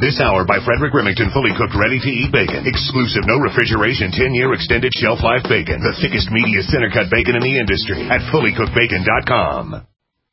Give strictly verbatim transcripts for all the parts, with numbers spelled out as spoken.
This hour by Frederick Remington, fully cooked, ready-to-eat bacon. Exclusive, no refrigeration, ten-year extended shelf life bacon. The thickest, meatiest, center-cut bacon in the industry at fully cooked bacon dot com.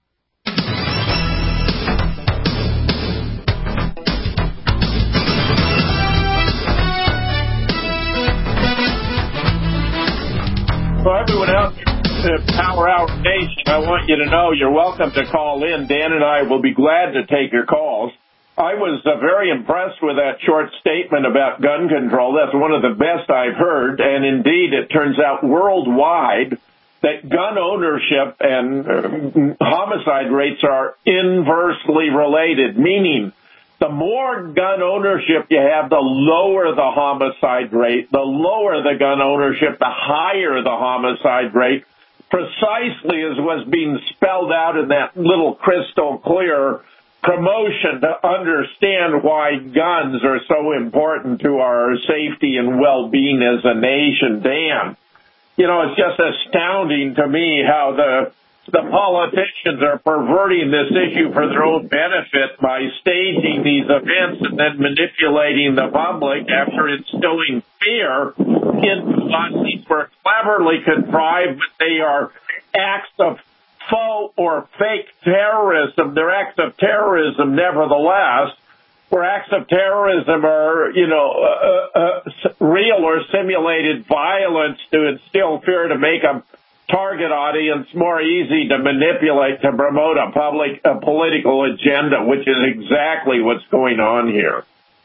For everyone out there at Power Hour Nation, I want you to know you're welcome to call in. Dan and I will be glad to take your calls. I was uh, very impressed with that short statement about gun control. That's one of the best I've heard. And indeed, it turns out worldwide that gun ownership and uh, homicide rates are inversely related, meaning the more gun ownership you have, the lower the homicide rate. The lower the gun ownership, the higher the homicide rate, precisely as was being spelled out in that little crystal clear promotion to understand why guns are so important to our safety and well-being as a nation. Dan, you know, it's just astounding to me how the The politicians are perverting this issue for their own benefit by staging these events and then manipulating the public after instilling fear into us. These were cleverly contrived, but they are acts of faux or fake terrorism. They're acts of terrorism, nevertheless, where acts of terrorism are, you know, uh, uh, real or simulated violence to instill fear to make a target audience more easy to manipulate to promote a public a political agenda, which is exactly what's going on here.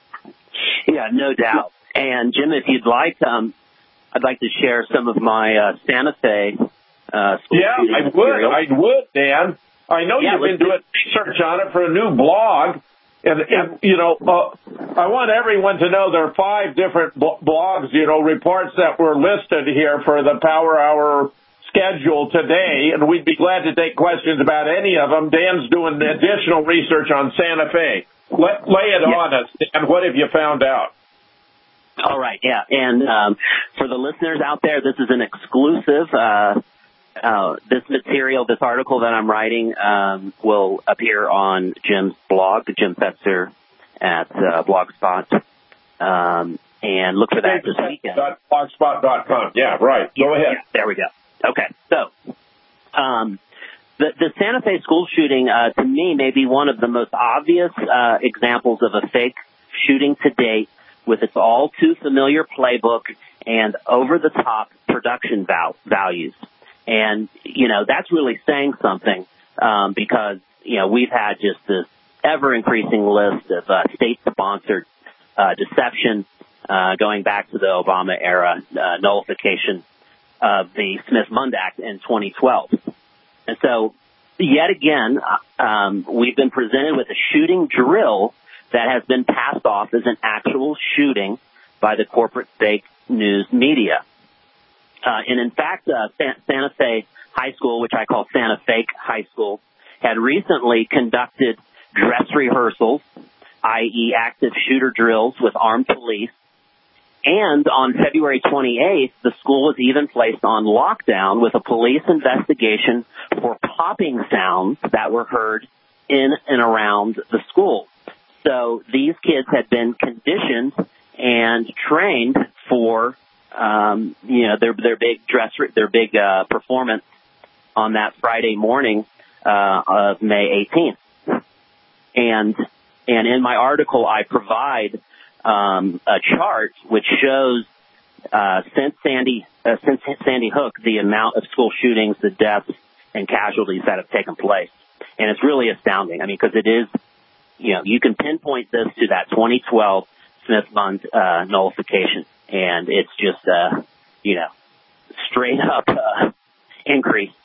Yeah, no doubt. And Jim, if you'd like, um, I'd like to share some of my uh, Santa Fe uh, school Yeah, shooting I would. material. I would, Dan. I know Yeah, you've been let's doing research on it for a new blog. And, and you know, uh, I want everyone to know there are five different blogs, you know, reports that were listed here for the Power Hour schedule today, and we'd be glad to take questions about any of them. Dan's doing additional research on Santa Fe. Let, lay it yeah. on us, Dan. What have you found out? All right, yeah. And um, for the listeners out there, this is an exclusive. Uh, uh, this material, this article that I'm writing um, will appear on Jim's blog, Jim Fetzer at uh, Blogspot. Um, and look for that this weekend. blogspot dot com. Yeah, right. Go yeah, ahead. Yeah, there we go. Okay, so um, the, the Santa Fe school shooting, uh, to me, may be one of the most obvious uh, examples of a fake shooting to date, with its all-too-familiar playbook and over-the-top production val- values. And, you know, that's really saying something um, because, you know, we've had just this ever-increasing list of uh, state-sponsored uh, deception uh, going back to the Obama era, uh, nullification of the Smith-Mund Act in twenty twelve. And so, yet again, um, we've been presented with a shooting drill that has been passed off as an actual shooting by the corporate fake news media. Uh, and in fact, uh, Santa Fe High School, which I call Santa Fake High School, had recently conducted dress rehearsals, that is active shooter drills with armed police. And on February twenty-eighth, the school was even placed on lockdown with a police investigation for popping sounds that were heard in and around the school. So these kids had been conditioned and trained for, um, you know, their their big dress, their big uh, performance on that Friday morning uh, of May eighteenth. And and in my article, I provide Um, a chart which shows uh, since Sandy uh, since Sandy Hook the amount of school shootings, the deaths, and casualties that have taken place, and it's really astounding. I mean, because it is, you know, you can pinpoint this to that twenty twelve Smith-Mund uh, nullification, and it's just, uh, you know, straight up uh, increase.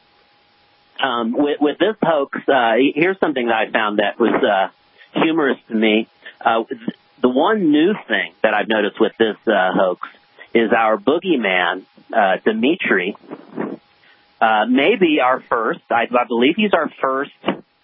Um, with, with this hoax, uh, here's something that I found that was uh, humorous to me. Uh, The one new thing that I've noticed with this uh, hoax is our boogeyman, uh, Dimitri, uh, may be our first, I, I believe he's our first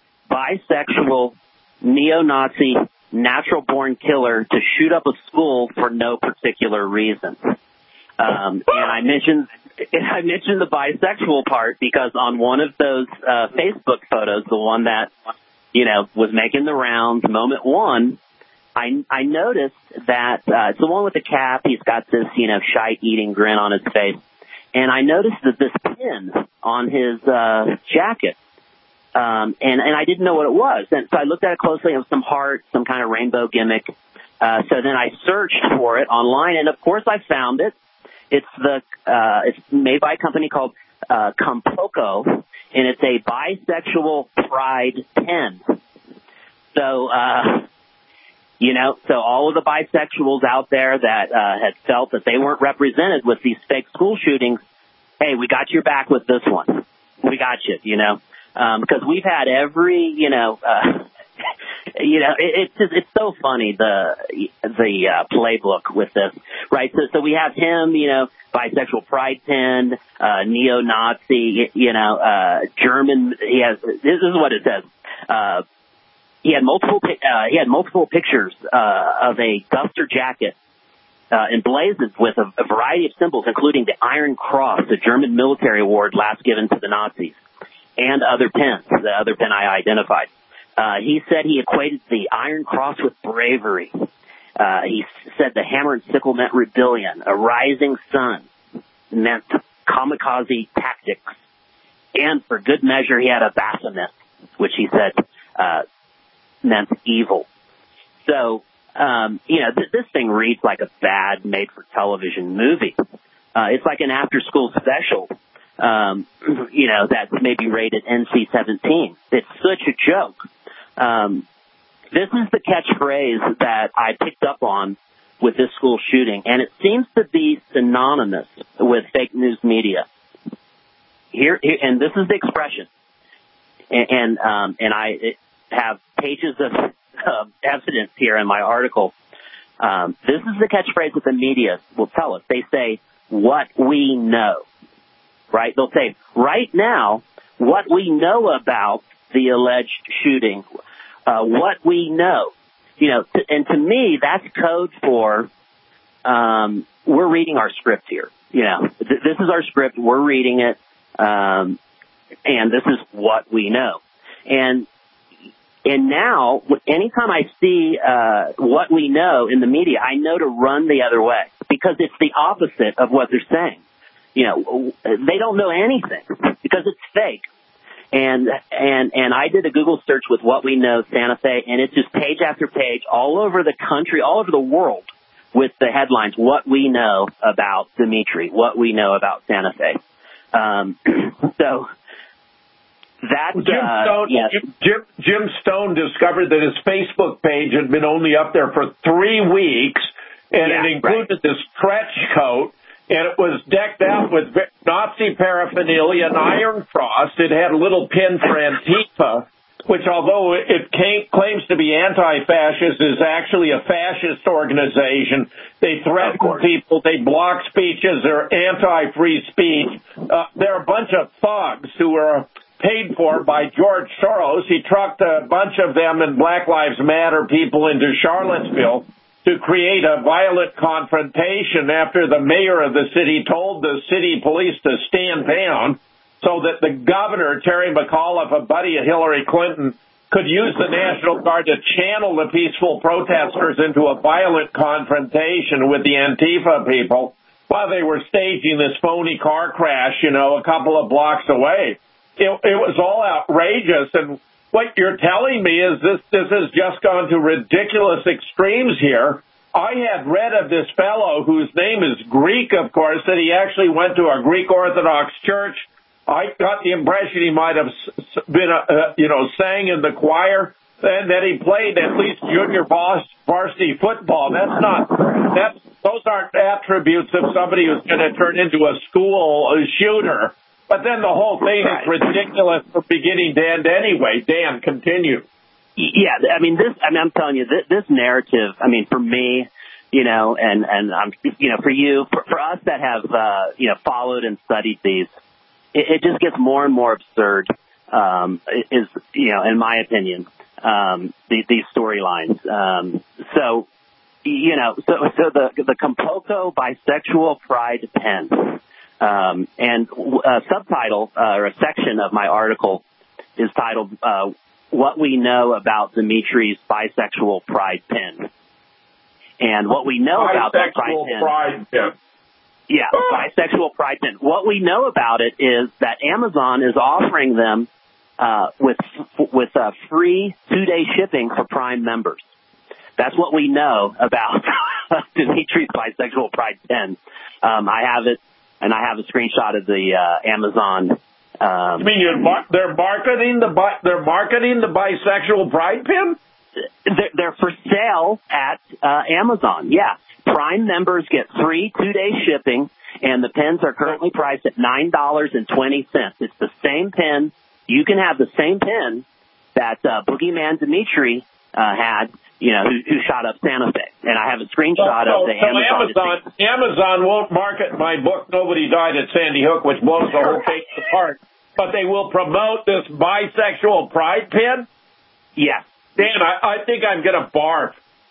bisexual neo-Nazi natural-born killer to shoot up a school for no particular reason. Um, and I mentioned I mentioned the bisexual part because on one of those uh, Facebook photos, the one that, you know, was making the rounds, moment one, I, I noticed that uh, it's the one with the cap. He's got this, you know, shite-eating grin on his face. And I noticed that this pin on his uh, jacket, um, and, and I didn't know what it was. And so I looked at it closely. It was some heart, some kind of rainbow gimmick. Uh, so then I searched for it online, and of course I found it. It's the uh, it's made by a company called uh, Compoko, and it's a bisexual pride pen. So, uh, you know, so all of the bisexuals out there that uh, had felt that they weren't represented with these fake school shootings, hey, we got your back with this one. We got you, you know, um, because we've had every, you know, uh, you know, it, it's just, it's so funny, the the uh, playbook with this, right? So, so we have him, you know, bisexual pride pin, uh, neo-Nazi, you know, uh, German. He has. This is what it says. Uh, he had multiple. Uh, he had multiple pictures uh, of a duster jacket uh, emblazoned with a, a variety of symbols, including the Iron Cross, the German military award last given to the Nazis, and other pins. The other pin I identified. Uh, he said he equated the Iron Cross with bravery. Uh, he said the hammer and sickle meant rebellion. A rising sun meant kamikaze tactics. And for good measure, he had a Baphomet, which he said uh, meant evil. So, um, you know, th- this thing reads like a bad made-for-television movie. Uh, it's like an after-school special, um, you know, that's maybe rated N C seventeen. It's such a joke. Um, this is the catchphrase that I picked up on with this school shooting, and it seems to be synonymous with fake news media. Here, here and this is the expression, and and, um, and I have pages of uh, evidence here in my article. Um, this is the catchphrase that the media will tell us. They say, "What we know," right? They'll say, "Right now, what we know about the alleged shooting." Uh, what we know, you know, t- and to me, that's code for, um, we're reading our script here. You know, th- this is our script. We're reading it. Um, and this is what we know. And, and now anytime I see, uh, what we know in the media, I know to run the other way because it's the opposite of what they're saying. You know, they don't know anything because it's fake. And, and, and I did a Google search with what we know Santa Fe, and it's just page after page all over the country, all over the world with the headlines, what we know about Dimitri, what we know about Santa Fe. Um, so that, Jim uh, Stone, yes. Jim, Jim Stone discovered that his Facebook page had been only up there for three weeks, and yeah, it included right. this trench coat. And it was decked out with Nazi paraphernalia, an Iron Cross. It had a little pin for Antifa, which, although it came, claims to be anti-fascist, is actually a fascist organization. They threaten people. They block speeches. They're anti-free speech. Uh, they're a bunch of thugs who were paid for by George Soros. He trucked a bunch of them and Black Lives Matter people into Charlottesville to create a violent confrontation after the mayor of the city told the city police to stand down so that the governor, Terry McAuliffe, a buddy of Hillary Clinton, could use the National Guard to channel the peaceful protesters into a violent confrontation with the Antifa people while they were staging this phony car crash, you know, a couple of blocks away. It, it was all outrageous, and what you're telling me is this this has just gone to ridiculous extremes here. I had read of this fellow whose name is Greek, of course, that he actually went to a Greek Orthodox church. I got the impression he might have been, uh, you know, sang in the choir, and that he played at least junior varsity football. That's not, that's, those aren't attributes of somebody who's going to turn into a school shooter. But then the whole thing right. is ridiculous from beginning to end anyway. Dan, continue. Yeah, I mean, this, I mean, I'm telling you, this, this narrative, I mean, for me, you know, and, and I'm, you know, for you, for, for us that have, uh, you know, followed and studied these, it, it just gets more and more absurd, um, is, you know, in my opinion, um, these, these storylines. Um, so, you know, so, so the, the Compoko bisexual pride pen. Um, and a subtitle, uh, or a section of my article is titled, uh, What We Know About Dimitri's Bisexual Pride Pin. And what we know about that pride pin, pride pin. yeah, bisexual pride pin. What we know about it is that Amazon is offering them uh, with with uh, free two-day shipping for Prime members. That's what we know about Dimitri's bisexual pride pin. Um, I have it, and I have a screenshot of the uh, Amazon. Um, you mean you're mar- they're marketing the bi- they're marketing the bisexual pride pin? They're, they're for sale at uh, Amazon. Yeah, Prime members get free two-day shipping, and the pins are currently priced at nine dollars and twenty cents. It's the same pin. You can have the same pin that uh, Boogeyman Dimitri uh, had, you know, who, who shot up Santa Fe. And I have a screenshot so, of the so Amazon. Amazon, Amazon won't market my book, Nobody Died at Sandy Hook, which blows the whole case apart. But they will promote this bisexual pride pin? Yes. Dan, I, I think I'm going to barf.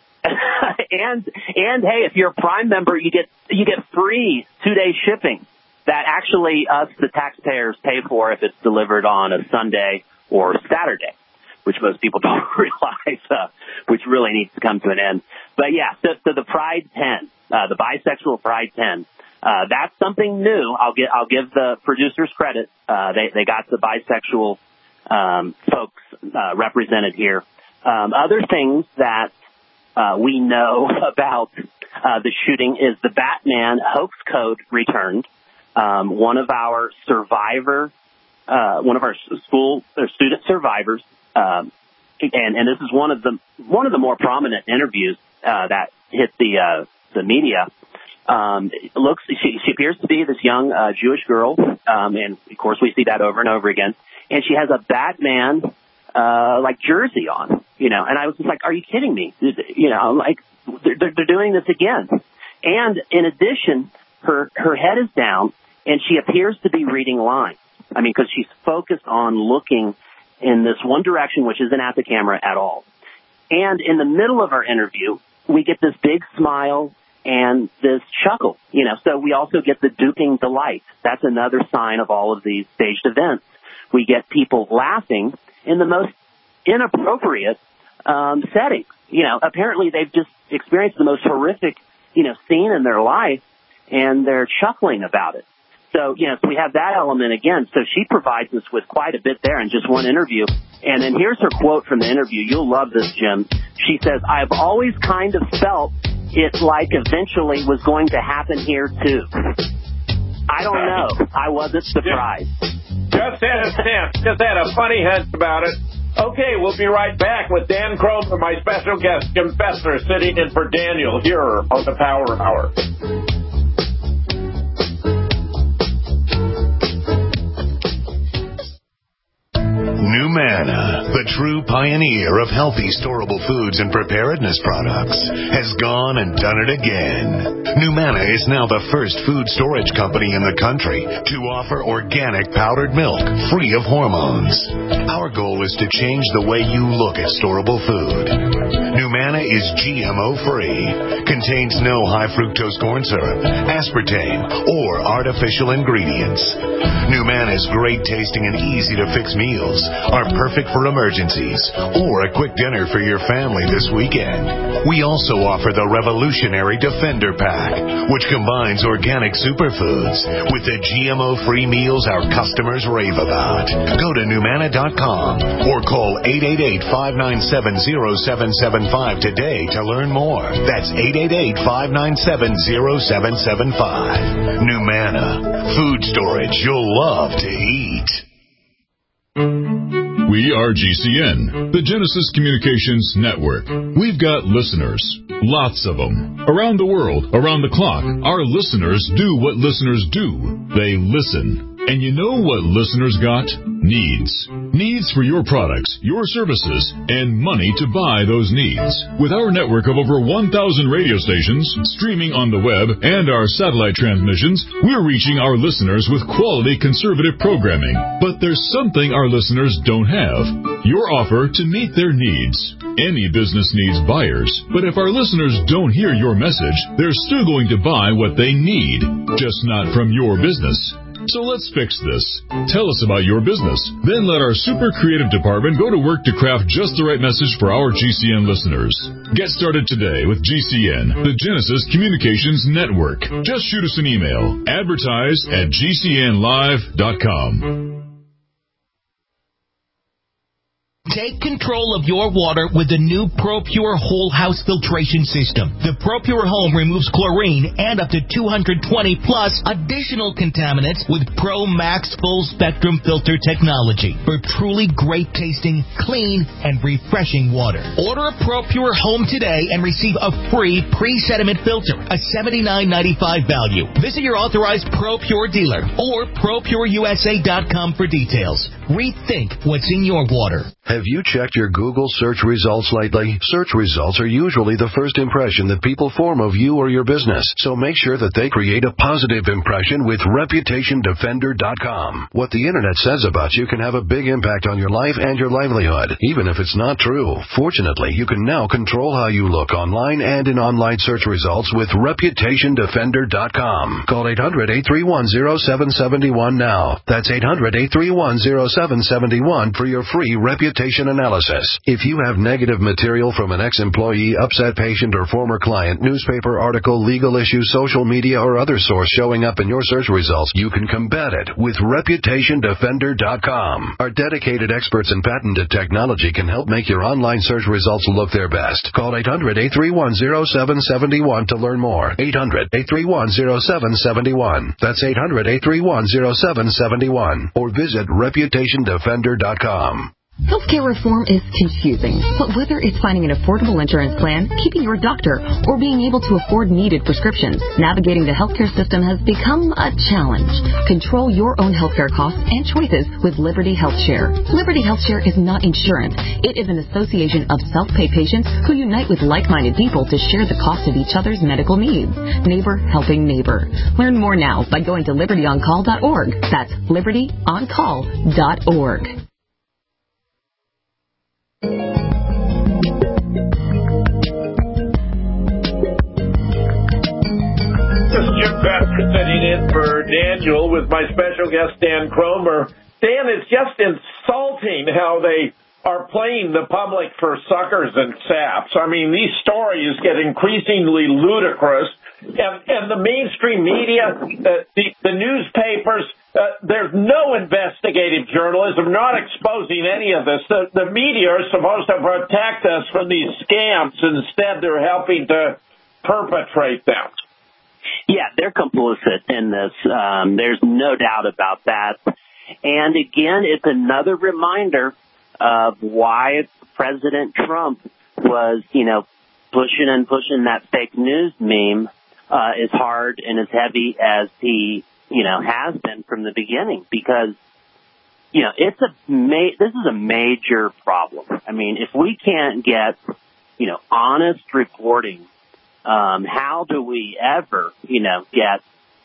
and, and hey, if you're a Prime member, you get, you get free two-day shipping that actually us, the taxpayers, pay for if it's delivered on a Sunday or Saturday, which most people don't realize, uh, which really needs to come to an end. But yeah, so, so the pride pin, uh, the bisexual pride pin, uh, that's something new. I'll get, I'll give the producers credit. Uh, they, they got the bisexual, um, folks, uh, represented here. Um, other things that, uh, we know about, uh, the shooting is the Batman hoax code returned. Um, one of our survivor, uh, one of our school or student survivors, um, and, and this is one of the, one of the more prominent interviews, uh, that hit the, uh, the media. Um, it looks, she, she appears to be this young, uh, Jewish girl. Um, and of course we see that over and over again. And she has a Batman, uh, like jersey on, you know, and I was just like, are you kidding me? You know, I'm like, they're, they're doing this again. And in addition, her, her head is down and she appears to be reading lines. I mean, cause she's focused on looking in this one direction, which isn't at the camera at all. And in the middle of our interview, we get this big smile and this chuckle, you know, so we also get the duping delight. That's another sign of all of these staged events. We get people laughing in the most inappropriate um, settings. You know, apparently they've just experienced the most horrific, you know, scene in their life, and they're chuckling about it. So, you know, so we have that element again. So she provides us with quite a bit there in just one interview. And then here's her quote from the interview. You'll love this, Jim. She says, I've always kind of felt it like eventually was going to happen here, too. I don't know. I wasn't surprised. Just had a sense. Just had a funny hunch about it. Okay, we'll be right back with Dan Cromer, my special guest, Jim Fessler, sitting in for Daniel here on the Power Hour. NuManna, the true pioneer of healthy storable foods and preparedness products, has gone and done it again. NuManna is now the first food storage company in the country to offer organic powdered milk free of hormones. Our goal is to change the way you look at storable food. NuManna is G M O free, contains no high fructose corn syrup, aspartame, or artificial ingredients. NuManna's great tasting and easy to fix meals are perfect for emergencies or a quick dinner for your family this weekend. We also offer the revolutionary Defender Pack, which combines organic superfoods with the G M O-free meals our customers rave about. Go to NuManna dot com or call eight eight eight, five nine seven, zero seven seven five today to learn more. That's eight eight eight, five nine seven, zero seven seven five. NuManna, food storage you'll love to eat. We are G C N, the Genesis Communications Network. We've got listeners, lots of them, around the world, around the clock. Our listeners do what listeners do. They listen. And you know what listeners got? Needs. Needs for your products, your services, and money to buy those needs. With our network of over one thousand radio stations, streaming on the web, and our satellite transmissions, we're reaching our listeners with quality conservative programming. But there's something our listeners don't have. Your offer to meet their needs. Any business needs buyers, but if our listeners don't hear your message, they're still going to buy what they need, just not from your business. So let's fix this. Tell us about your business. Then let our super creative department go to work to craft just the right message for our G C N listeners. Get started today with G C N, the Genesis Communications Network. Just shoot us an email. Advertise at G C N live dot com. Take control of your water with the new ProPure Whole House Filtration System. The ProPure Home removes chlorine and up to two hundred twenty plus additional contaminants with Pro Max Full Spectrum Filter technology for truly great tasting, clean, and refreshing water. Order a ProPure Home today and receive a free pre-sediment filter, a seventy-nine ninety-five value. Visit your authorized ProPure dealer or Pro Pure U S A dot com for details. Rethink what's in your water. Have you checked your Google search results lately? Search results are usually the first impression that people form of you or your business, so make sure that they create a positive impression with Reputation Defender dot com. What the Internet says about you can have a big impact on your life and your livelihood, even if it's not true. Fortunately, you can now control how you look online and in online search results with Reputation Defender dot com. Call eight hundred, eight three one, zero seven seven one now. That's eight hundred, eight three one, zero seven seven one for your free reputation analysis. If you have negative material from an ex-employee, upset patient, or former client, newspaper article, legal issue, social media, or other source showing up in your search results, you can combat it with Reputation Defender dot com. Our dedicated experts in patented technology can help make your online search results look their best. Call eight hundred, eight three one, zero seven seven one to learn more. eight hundred, eight three one, zero seven seven one. That's eight hundred, eight three one, zero seven seven one. Or visit Reputation Defender dot com. Healthcare reform is confusing, but whether it's finding an affordable insurance plan, keeping your doctor, or being able to afford needed prescriptions, navigating the healthcare system has become a challenge. Control your own healthcare costs and choices with Liberty HealthShare. Liberty HealthShare is not insurance. It is an association of self-pay patients who unite with like-minded people to share the cost of each other's medical needs. Neighbor helping neighbor. Learn more now by going to liberty on call dot org. That's liberty on call dot org. Sitting in for Daniel with my special guest, Dan Cromer. Dan, it's just insulting how they are playing the public for suckers and saps. I mean, these stories get increasingly ludicrous, and, and the mainstream media, uh, the, the newspapers, uh, there's no investigative journalism, not exposing any of this. The, the media are supposed to protect us from these scams. Instead, they're helping to perpetrate them. Yeah, they're complicit in this. Um, there's no doubt about that. And again, it's another reminder of why President Trump was, you know, pushing and pushing that fake news meme uh, as hard and as heavy as he, you know, has been from the beginning. Because, you know, it's a ma- this is a major problem. I mean, if we can't get, you know, honest reporting, Um, how do we ever, you know, get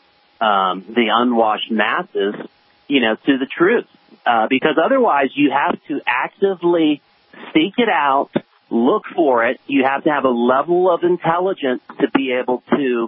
um, the unwashed masses, you know, to the truth? Uh, because otherwise you have to actively seek it out, look for it. You have to have a level of intelligence to be able to,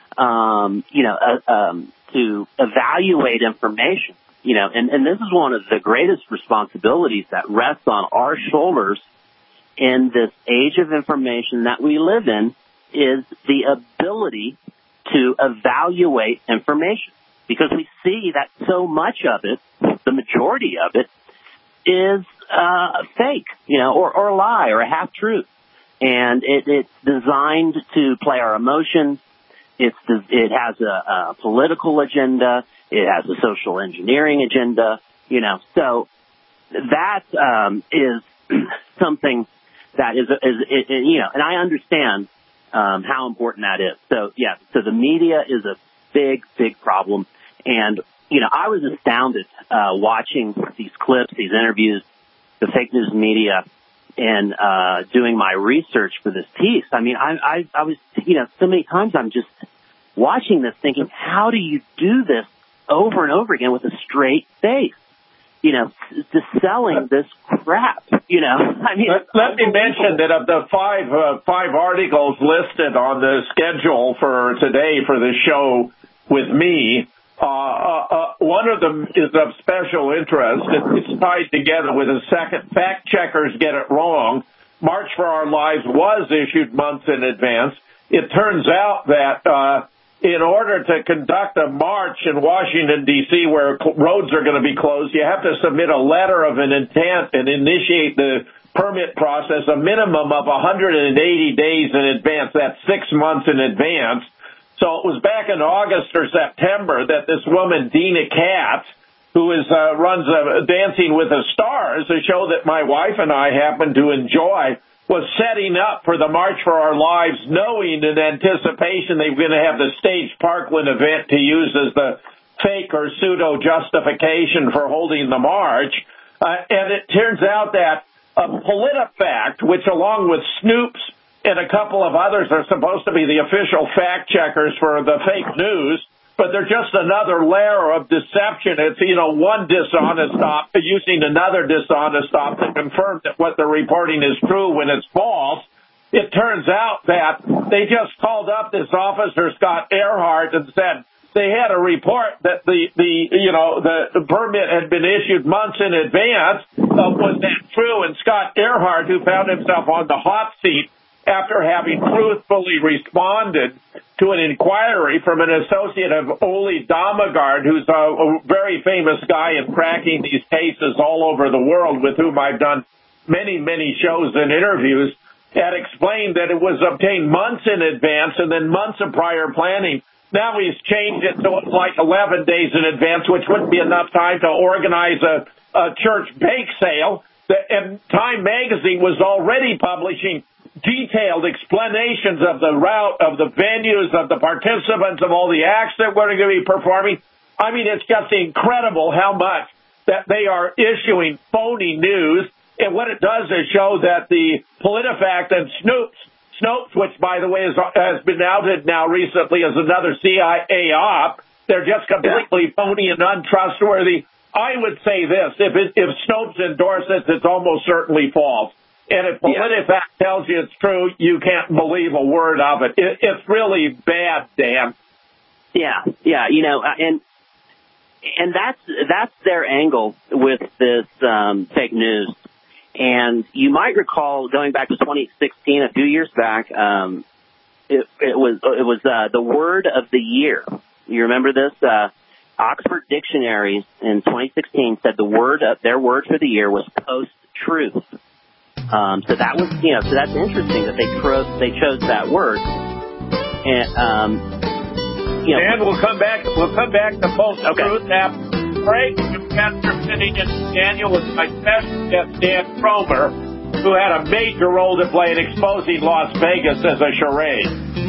um, you know, uh, um, to evaluate information. You know, and, and this is one of the greatest responsibilities that rests on our shoulders in this age of information that we live in, is the ability to evaluate information, because we see that so much of it, the majority of it, is uh, fake, you know, or, or a lie or a half-truth. And it, it's designed to play our emotions. It's it has a, a political agenda. It has a social engineering agenda, you know. So that um, is something that is, is, is, you know, and I understand Um, how important that is. So, yeah, so the media is a big, big problem. And, you know, I was astounded uh, watching these clips, these interviews, the fake news media, and uh, doing my research for this piece. I mean, I, I, I was, you know, so many times I'm just watching this thinking, how do you do this over and over again with a straight face? You know, just selling this crap, you know. I mean, let, let me mention that of the five uh, five articles listed on the schedule for today for the show with me, Uh, uh, uh, one of them is of special interest. It's tied together with a second. Fact checkers get it wrong. March for Our Lives was issued months in advance. It turns out that uh, in order to conduct a march in Washington, D C, where roads are going to be closed, you have to submit a letter of an intent and initiate the permit process a minimum of one hundred eighty days in advance. That's six months in advance. So it was back in August or September that this woman, Dina Katz, who is uh, runs uh, Dancing with the Stars, a show that my wife and I happen to enjoy, was setting up for the March for Our Lives, knowing in anticipation they were going to have the staged Parkland event to use as the fake or pseudo justification for holding the march. Uh, and it turns out that uh, PolitiFact, which along with Snoops and a couple of others are supposed to be the official fact checkers for the fake news, but they're just another layer of deception. It's, you know, one dishonest op using another dishonest op to confirm that what they're reporting is true when it's false. It turns out that they just called up this officer, Scott Earhart, and said they had a report that the, the you know, the, the permit had been issued months in advance. Uh, was that true? And Scott Earhart, who found himself on the hot seat after having truthfully responded to an inquiry from an associate of Ole Damagard, who's a, a very famous guy in cracking these cases all over the world, with whom I've done many, many shows and interviews, had explained that it was obtained months in advance and then months of prior planning. Now he's changed it to like eleven days in advance, which wouldn't be enough time to organize a, a church bake sale. The, and Time Magazine was already publishing detailed explanations of the route, of the venues, of the participants, of all the acts that we're going to be performing. I mean, it's just incredible how much that they are issuing phony news. And what it does is show that the PolitiFact and Snoops, Snopes, which, by the way, is, has been outed now recently as another C I A op, they're just completely phony and untrustworthy. I would say this, if, it, if Snopes endorses it, it's almost certainly false. And if PolitiFact yeah. tells you it's true, you can't believe a word of it. it. It's really bad, Dan. Yeah, yeah, you know, and and that's that's their angle with this um, fake news. And you might recall, going back to twenty sixteen, a few years back, um, it, it was it was uh, the word of the year. You remember this? Uh, Oxford Dictionaries in twenty sixteen said the word of, their word for the year was post-truth. Um, so that was, you know, so that's interesting that they chose they chose that word. And um, you know, and we'll come back. We'll come back to post-truth okay. after break. After sitting in Daniel with my special guest Dan Cromer, who had a major role to play in exposing Las Vegas as a charade.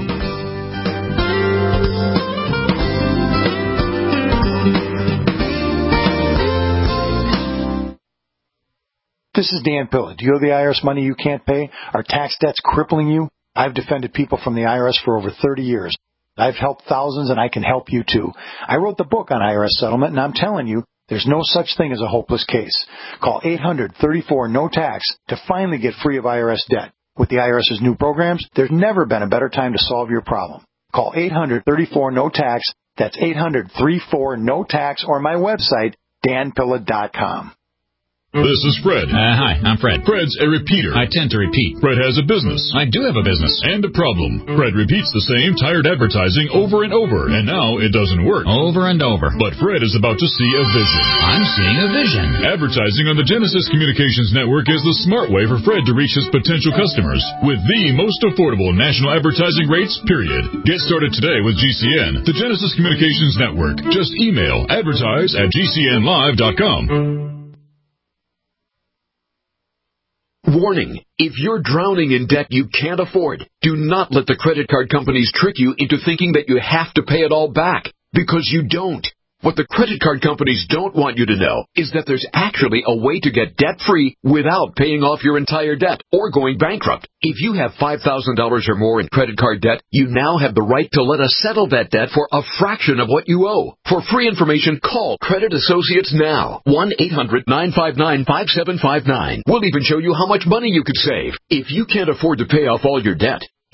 This is Dan Pilla. Do you owe the I R S money you can't pay? Are tax debts crippling you? I've defended people from the I R S for over thirty years. I've helped thousands, and I can help you too. I wrote the book on I R S settlement, and I'm telling you, there's no such thing as a hopeless case. Call eight hundred thirty-four no tax to finally get free of I R S debt. With the IRS's new programs, there's never been a better time to solve your problem. Call eight hundred thirty-four no tax. That's eight hundred thirty-four no tax, or my website, dan pilla dot com. This is Fred. Uh, hi, I'm Fred. Fred's a repeater. I tend to repeat. Fred has a business. I do have a business. And a problem. Fred repeats the same tired advertising over and over, and now it doesn't work. Over and over. But Fred is about to see a vision. I'm seeing a vision. Advertising on the Genesis Communications Network is the smart way for Fred to reach his potential customers with the most affordable national advertising rates, period. Get started today with G C N, the Genesis Communications Network. Just email advertise at g c n live dot com. Warning, if you're drowning in debt you can't afford, do not let the credit card companies trick you into thinking that you have to pay it all back, because you don't. What the credit card companies don't want you to know is that there's actually a way to get debt-free without paying off your entire debt or going bankrupt. If you have five thousand dollars or more in credit card debt, you now have the right to let us settle that debt for a fraction of what you owe. For free information, call Credit Associates now. one eight hundred nine five nine five seven five nine. We'll even show you how much money you could save. If you can't afford to pay off all your debt,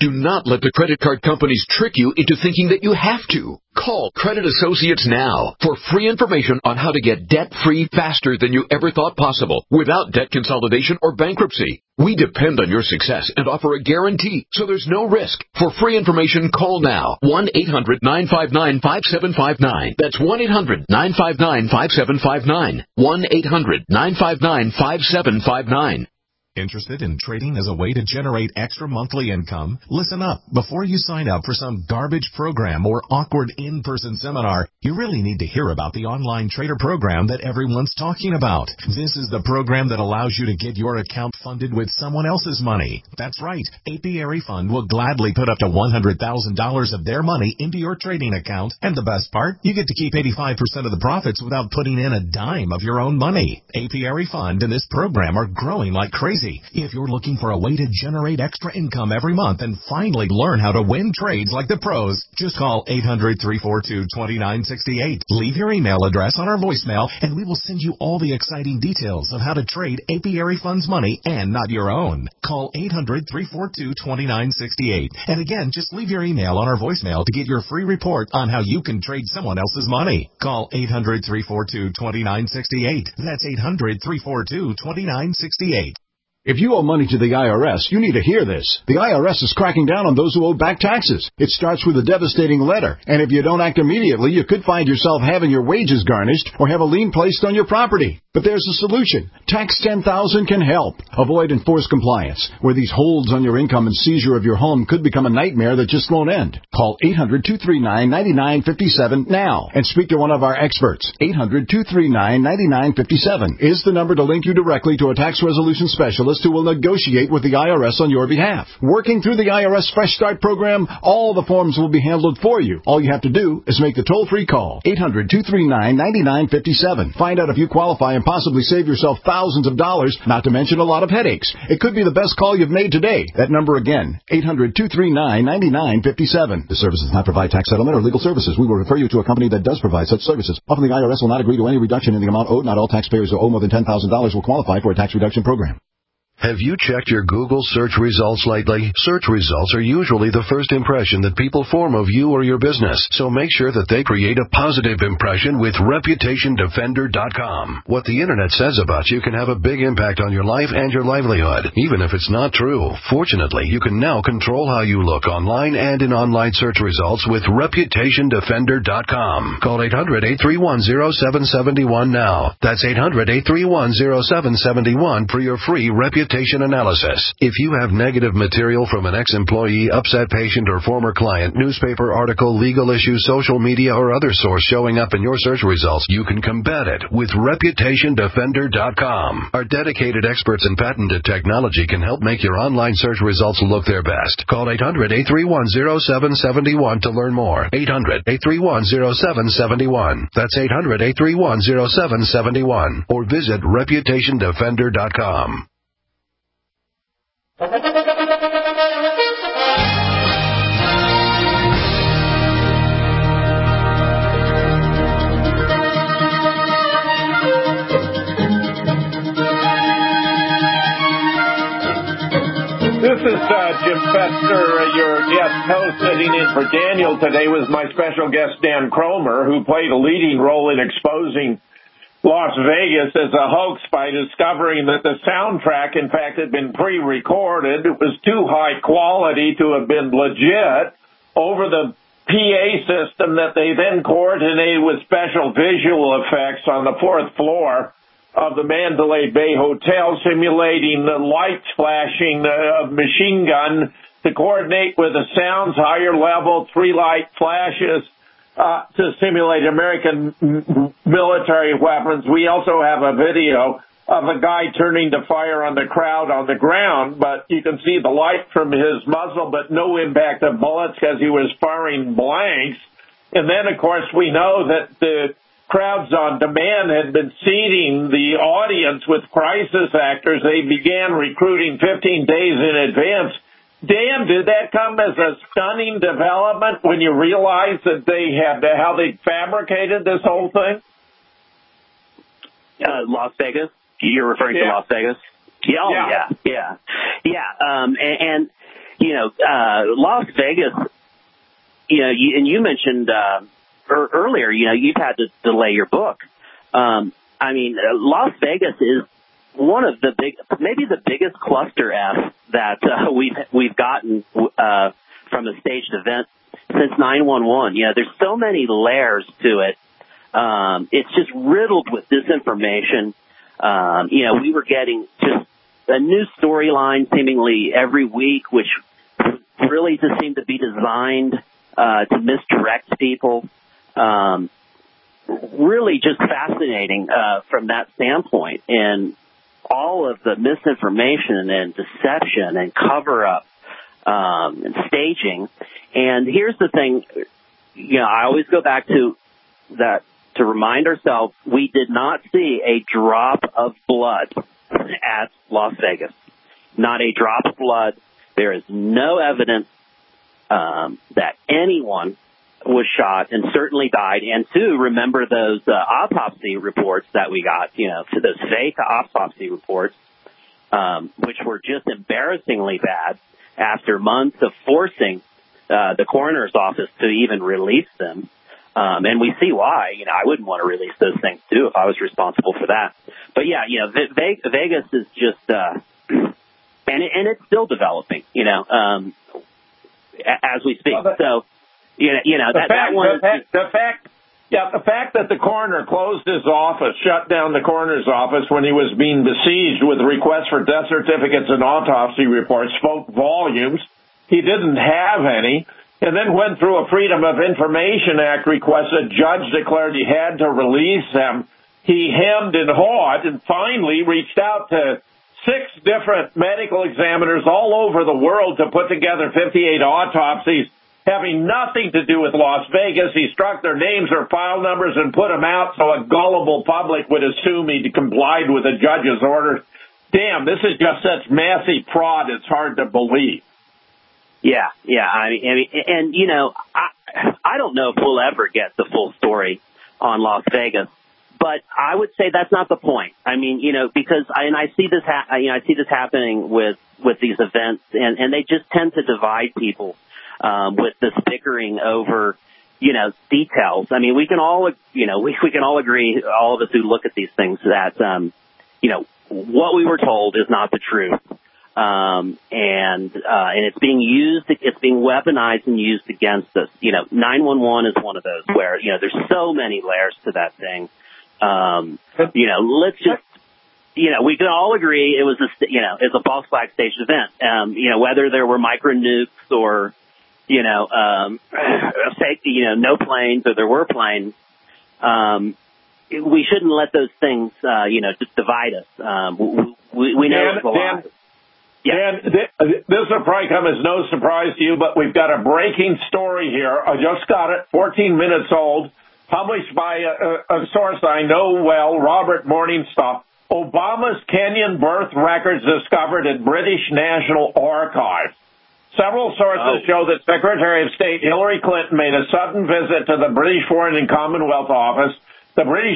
Do not let the credit card companies trick you into thinking that you have to. Call Credit Associates now for free information on how to get debt-free faster than you ever thought possible without debt consolidation or bankruptcy. We depend on your success and offer a guarantee, so there's no risk. For free information, call now. one eight hundred nine five nine five seven five nine. That's one eight hundred nine five nine five seven five nine. one eight hundred nine five nine five seven five nine. Interested in trading as a way to generate extra monthly income? Listen up. Before you sign up for some garbage program or awkward in-person seminar, you really need to hear about the online trader program that everyone's talking about. This is the program that allows you to get your account funded with someone else's money. That's right. Apiary Fund will gladly put up to one hundred thousand dollars of their money into your trading account. And the best part, you get to keep eighty-five percent of the profits without putting in a dime of your own money. Apiary Fund and this program are growing like crazy. If you're looking for a way to generate extra income every month and finally learn how to win trades like the pros, just call eight hundred three four two two nine six eight. Leave your email address on our voicemail and we will send you all the exciting details of how to trade Apiary Fund's money and not your own. Call eight hundred three four two two nine six eight. And again, just leave your email on our voicemail to get your free report on how you can trade someone else's money. Call eight hundred three four two two nine six eight. That's eight hundred three four two two nine six eight. If you owe money to the I R S, you need to hear this. The I R S is cracking down on those who owe back taxes. It starts with a devastating letter, and if you don't act immediately, you could find yourself having your wages garnished or have a lien placed on your property. But there's a solution. Tax ten thousand can help. Avoid enforced compliance, where these holds on your income and seizure of your home could become a nightmare that just won't end. Call eight hundred two three nine nine nine five seven now and speak to one of our experts. eight hundred two three nine nine nine five seven is the number to link you directly to a tax resolution specialist who will negotiate with the I R S on your behalf. Working through the I R S Fresh Start program, all the forms will be handled for you. All you have to do is make the toll-free call. eight hundred two three nine nine nine five seven. Find out if you qualify and possibly save yourself thousands of dollars, not to mention a lot of headaches. It could be the best call you've made today. That number again, eight hundred two three nine nine nine five seven. The service does not provide tax settlement or legal services. We will refer you to a company that does provide such services. Often the I R S will not agree to any reduction in the amount owed. Not all taxpayers who owe more than ten thousand dollars will qualify for a tax reduction program. Have you checked your Google search results lately? Search results are usually the first impression that people form of you or your business, so make sure that they create a positive impression with reputation defender dot com. What the internet says about you can have a big impact on your life and your livelihood, even if it's not true. Fortunately, you can now control how you look online and in online search results with reputation defender dot com. Call eight hundred eight three one zero seven seven one now. That's eight hundred eight three one zero seven seven one for your free reputation analysis. If you have negative material from an ex-employee, upset patient, or former client, newspaper article, legal issue, social media, or other source showing up in your search results, you can combat it with reputation defender dot com. Our dedicated experts in patented technology can help make your online search results look their best. Call eight hundred eight three one zero seven seven one to learn more. eight hundred eight three one zero seven seven one. That's eight hundred eight three one zero seven seven one. Or visit reputation defender dot com. This is uh, Jim Fester, uh, your guest host. Sitting in for Daniel today was my special guest, Dan Cromer, who played a leading role in exposing Las Vegas as a hoax by discovering that the soundtrack, in fact, had been pre-recorded. It was too high quality to have been legit over the P A system that they then coordinated with special visual effects on the fourth floor of the Mandalay Bay Hotel, simulating the lights flashing of uh, machine gun to coordinate with the sounds, higher level, three light flashes uh, to simulate American m- military weapons. We also have a video of a guy turning to fire on the crowd on the ground, but you can see the light from his muzzle, but no impact of bullets because he was firing blanks. And then, of course, we know that the Crowds on Demand had been seeding the audience with crisis actors. They began recruiting fifteen days in advance. Dan, did that come as a stunning development when you realized that they had how they fabricated this whole thing? Uh, Las Vegas? You're referring yeah. to Las Vegas? Yeah, oh, yeah, yeah, yeah, yeah. Um, and, and you know, uh, Las Vegas, you know, you, and you mentioned uh, er, earlier, you know, you've had to delay your book. Um, I mean, uh, Las Vegas is one of the big, maybe the biggest cluster F that uh, we've we've gotten uh, from a staged event since nine one one. You know, there's so many layers to it. Um, it's just riddled with disinformation. Um, you know, we were getting just a new storyline seemingly every week, which really just seemed to be designed uh, to misdirect people. Um, really just fascinating uh, from that standpoint. And all of the misinformation and deception and cover-up um, and staging. And here's the thing, you know, I always go back to that to remind ourselves we did not see a drop of blood at Las Vegas. Not a drop of blood. There is no evidence um, that anyone was shot and certainly died. And two, remember those uh, autopsy reports that we got, you know, to those fake autopsy reports, um, which were just embarrassingly bad after months of forcing uh, the coroner's office to even release them. Um, and we see why. You know, I wouldn't want to release those things, too, if I was responsible for that. But, yeah, you know, Ve- Vegas is just uh, – and, it, and it's still developing, you know, um, as we speak. So, you know, you know the that, fact, that one the, fact, the fact – yeah, the fact that the coroner closed his office, shut down the coroner's office when he was being besieged with requests for death certificates and autopsy reports spoke volumes. He didn't have any. And then went through a Freedom of Information Act request. A judge declared he had to release them. He hemmed and hawed and finally reached out to six different medical examiners all over the world to put together fifty-eight autopsies having nothing to do with Las Vegas. He struck their names or file numbers and put them out so a gullible public would assume he complied with the judge's orders. Damn, this is just such massive fraud, it's hard to believe. Yeah, yeah. I mean, I mean, and you know, I I don't know if we'll ever get the full story on Las Vegas, but I would say that's not the point. I mean, you know, because I and I see this, ha- you know, I see this happening with with these events, and and they just tend to divide people um, with this bickering over, you know, details. I mean, we can all, you know, we we can all agree, all of us who look at these things, that um, you know, what we were told is not the truth. Um, and, uh, and it's being used, it's being weaponized and used against us. You know, nine one one is one of those where, you know, there's so many layers to that thing. Um, you know, let's just, you know, we can all agree it was a, you know, it's a false flag staged event. Um, you know, whether there were micro nukes or, you know, um, fake, you know, no planes or there were planes, um, we shouldn't let those things, uh, you know, just divide us. Um, we, we know it's a lot. Yeah. And th- this will probably come as no surprise to you, but we've got a breaking story here. I just got it, fourteen minutes old, published by a, a source I know well, Robert Morningstar. Obama's Kenyan birth records discovered at British National Archives. Several sources oh. show that Secretary of State Hillary Clinton made a sudden visit to the British Foreign and Commonwealth Office, the British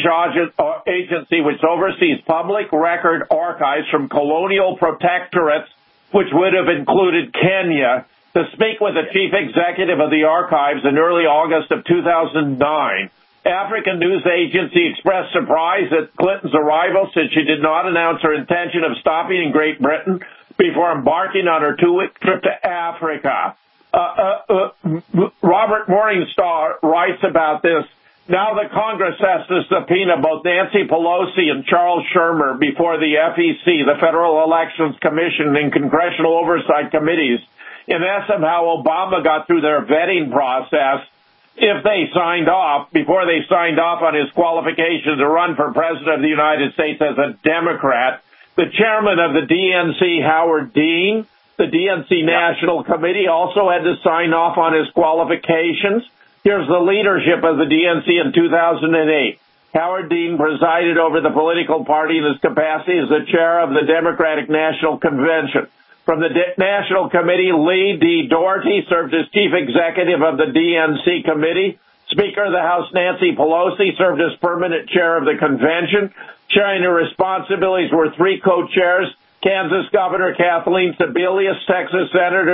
agency which oversees public record archives from colonial protectorates, which would have included Kenya, to speak with the chief executive of the archives in early August of two thousand nine. African news agency expressed surprise at Clinton's arrival since she did not announce her intention of stopping in Great Britain before embarking on her two-week trip to Africa. Uh, uh, uh, Robert Morningstar writes about this. Now the Congress has to subpoena both Nancy Pelosi and Charles Schumer before the F E C, the Federal Elections Commission, and congressional oversight committees, in essence how Obama got through their vetting process if they signed off, before they signed off on his qualifications to run for president of the United States as a Democrat. The chairman of the D N C, Howard Dean, the D N C National Committee, also had to sign off on his qualifications. Here's the leadership of the D N C in two thousand eight. Howard Dean presided over the political party in his capacity as the chair of the Democratic National Convention. From the De- National Committee, Lee D. Doherty served as chief executive of the D N C committee. Speaker of the House Nancy Pelosi served as permanent chair of the convention. Sharing her responsibilities were three co-chairs, Kansas Governor Kathleen Sebelius, Texas Senator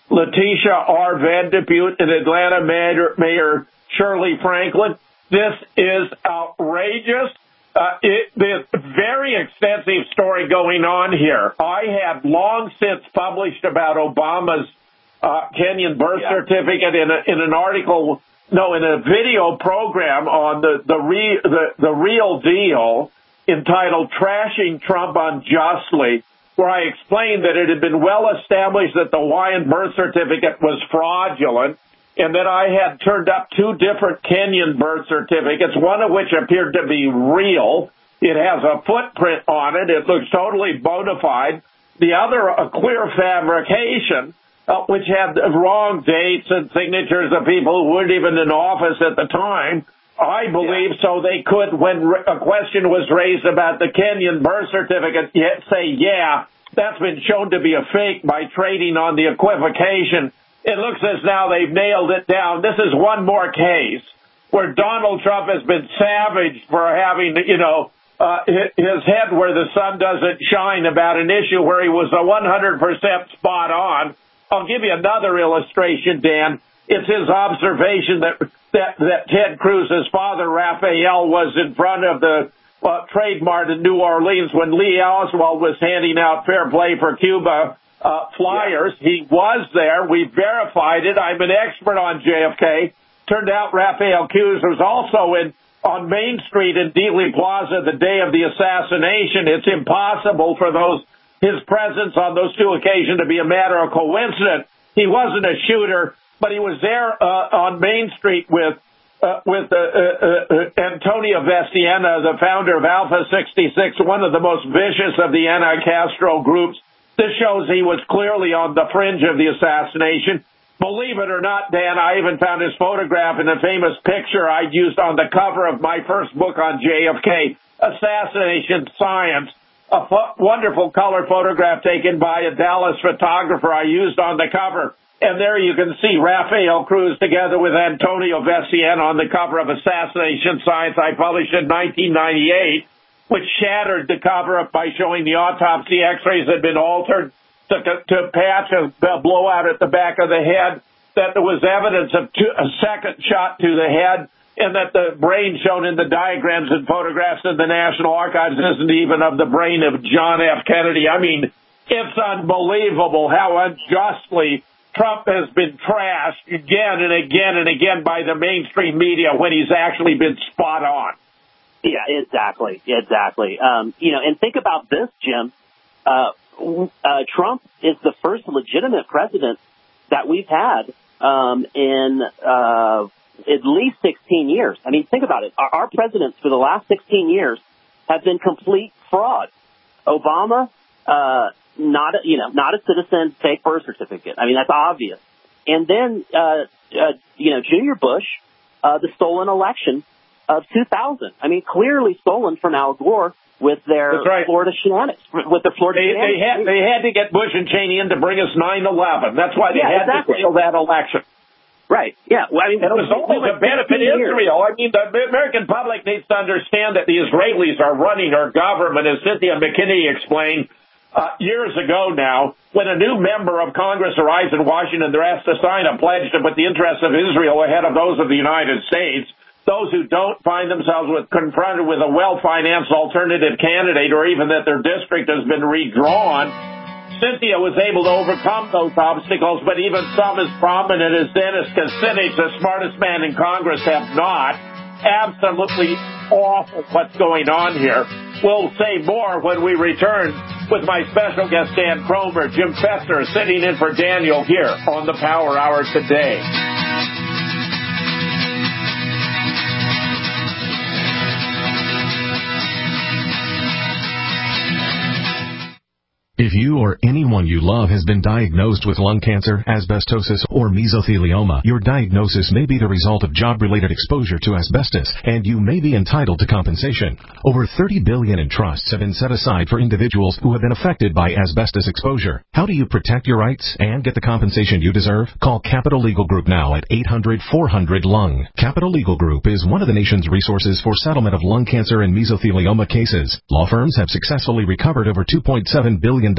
Letitia R. Van de Putte and Atlanta Mayor, Mayor Shirley Franklin. This is outrageous. Uh, it, there's a very extensive story going on here. I have long since published about Obama's uh, Kenyan birth yeah. certificate in, a, in an article, no, in a video program on the the, re, the the Real Deal entitled "Trashing Trump Unjustly," where I explained that it had been well established that the Hawaiian birth certificate was fraudulent, and that I had turned up two different Kenyan birth certificates, one of which appeared to be real. It has a footprint on it. It looks totally bona fide. The other, a clear fabrication, uh, which had wrong dates and signatures of people who weren't even in office at the time. I believe yeah. so they could, when a question was raised about the Kenyan birth certificate, say, yeah, that's been shown to be a fake by trading on the equivocation. It looks as now they've nailed it down. This is one more case where Donald Trump has been savaged for having, you know, uh, his head where the sun doesn't shine about an issue where he was a one hundred percent spot on. I'll give you another illustration, Dan. It's his observation that that, that Ted Cruz's father, Raphael, was in front of the uh, Trade Mart in New Orleans when Lee Oswald was handing out Fair Play for Cuba Uh, flyers. Yeah. He was there. We verified it. I'm an expert on J F K. Turned out Raphael Cruz was also in on Main Street in Dealey Plaza the day of the assassination. It's impossible for those his presence on those two occasions to be a matter of coincidence. He wasn't a shooter, but he was there uh, on Main Street with uh, with uh, uh, uh, Antonio Vestiena, the founder of Alpha sixty-six, one of the most vicious of the anti-Castro groups. This shows he was clearly on the fringe of the assassination. Believe it or not, Dan, I even found his photograph in a famous picture I'd used on the cover of my first book on J F K, Assassination Science, a fo- wonderful color photograph taken by a Dallas photographer I used on the cover. And there you can see Raphael Cruz together with Antonio Vestiena on the cover of Assassination Science I published in nineteen ninety-eight. Which shattered the cover-up by showing the autopsy x-rays had been altered to, to, to patch a, a blowout at the back of the head, that there was evidence of two, a second shot to the head, and that the brain shown in the diagrams and photographs in the National Archives isn't even of the brain of John F. Kennedy. I mean, it's unbelievable how unjustly Trump has been trashed again and again and again by the mainstream media when he's actually been spot on. Yeah, exactly, exactly. Um, you know, and think about this, Jim. Uh, uh, Trump is the first legitimate president that we've had um, in uh, at least sixteen years. I mean, think about it. Our, our presidents for the last sixteen years have been complete frauds. Obama, uh, not a, you know, not a citizen, fake birth certificate. I mean, that's obvious. And then, uh, uh, you know, Junior Bush, uh, the stolen election of two thousand. I mean, clearly stolen from Al Gore with their right. Florida shenanigans. With the Florida they, shenanigans. They had, they had to get Bush and Cheney in to bring us nine eleven. That's why they yeah, had exactly. to steal that election. Right, yeah. Well, I mean, and it was only to benefit Israel. I mean, the American public needs to understand that the Israelis are running our government, as Cynthia McKinney explained uh, years ago now. When a new member of Congress arrives in Washington, they're asked to sign a pledge to put the interests of Israel ahead of those of the United States. Those who don't find themselves with, confronted with a well-financed alternative candidate, or even that their district has been redrawn, Cynthia was able to overcome those obstacles, but even some as prominent as Dennis Kucinich, the smartest man in Congress, have not. Absolutely awful what's going on here. We'll say more when we return with my special guest, Dan Cromer, Jim Fester, sitting in for Daniel here on the Power Hour today. If you or anyone you love has been diagnosed with lung cancer, asbestosis, or mesothelioma, your diagnosis may be the result of job-related exposure to asbestos, and you may be entitled to compensation. Over thirty billion dollars in trusts have been set aside for individuals who have been affected by asbestos exposure. How do you protect your rights and get the compensation you deserve? Call Capital Legal Group now at eight hundred, four hundred, lung. Capital Legal Group is one of the nation's resources for settlement of lung cancer and mesothelioma cases. Law firms have successfully recovered over two point seven billion dollars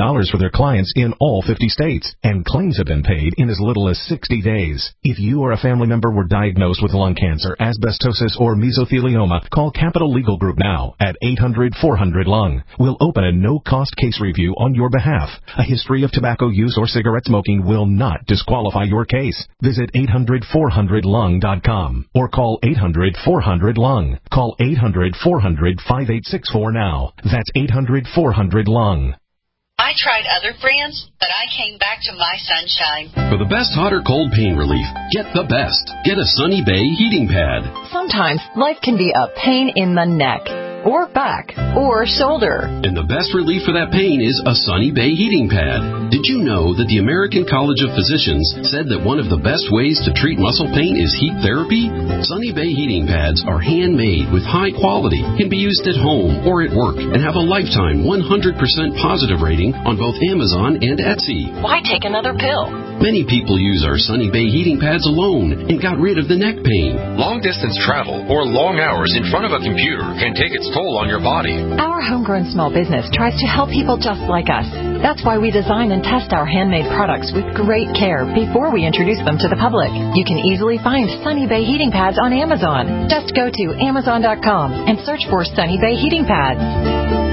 dollars for their clients in all fifty states, and claims have been paid in as little as sixty days. If you or a family member were diagnosed with lung cancer, asbestosis, or mesothelioma, call Capital Legal Group now at eight hundred four hundred lung. We'll open a no-cost case review on your behalf. A history of tobacco use or cigarette smoking will not disqualify your case. Visit eight hundred four hundred lung dot com or call eight hundred four hundred lung. Call eight hundred four hundred five eight six four now. That's eight hundred four hundred lung. I tried other brands, but I came back to My Sunshine. For the best hot or cold pain relief, get the best. Get a Sunny Bay heating pad. Sometimes life can be a pain in the neck, or back, or shoulder. And the best relief for that pain is a Sunny Bay heating pad. Did you know that the American College of Physicians said that one of the best ways to treat muscle pain is heat therapy? Sunny Bay heating pads are handmade with high quality, can be used at home or at work, and have a lifetime one hundred percent positive rating on both Amazon and Etsy. Why take another pill? Many people use our Sunny Bay heating pads alone and got rid of the neck pain. Long-distance travel or long hours in front of a computer can take its toll on your body. Our homegrown small business tries to help people just like us. That's why we design and test our handmade products with great care before we introduce them to the public. You can easily find Sunny Bay heating pads on Amazon. Just go to amazon dot com and search for Sunny Bay heating pads.